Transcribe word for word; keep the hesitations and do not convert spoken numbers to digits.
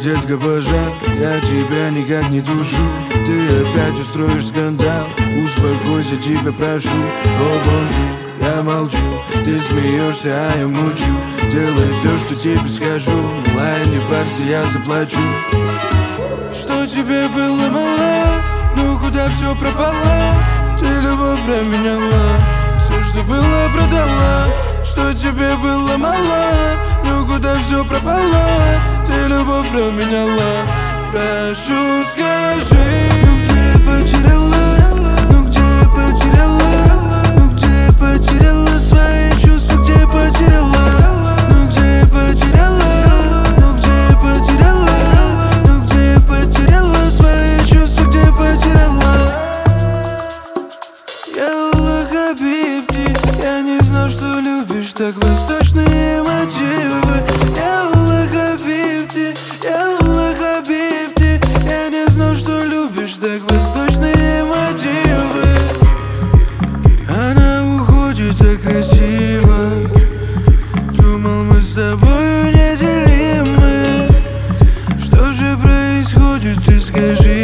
молодец, госпожа, я тебя никак не душу. Ты опять устроишь скандал, успокойся, тебя прошу. О, бонжур, я молчу, ты смеешься, а я мучу. Делай все, что тебе скажу, милая, не парься, я заплачу. Что тебе было мало, ну куда все пропало? Ты любовь променяла, все, что было, продала. Что тебе было мало, ну куда все пропало? Ты любовь променяла. Прошу, скажи, ну где потеряла, ну где потеряла, ну где потеряла свои чувства, где потеряла, ну где потеряла, ну где потеряла, ну где потеряла свои чувства, где потеряла. Ялла, хабибти, я не знал, что любишь так восточные мотивы. Ялла, хабибти, ялла, хабибти, я не знал, что любишь так восточные мотивы. Она уходит так красиво, думал, мы с тобою неделимы. Что же происходит, ты скажи.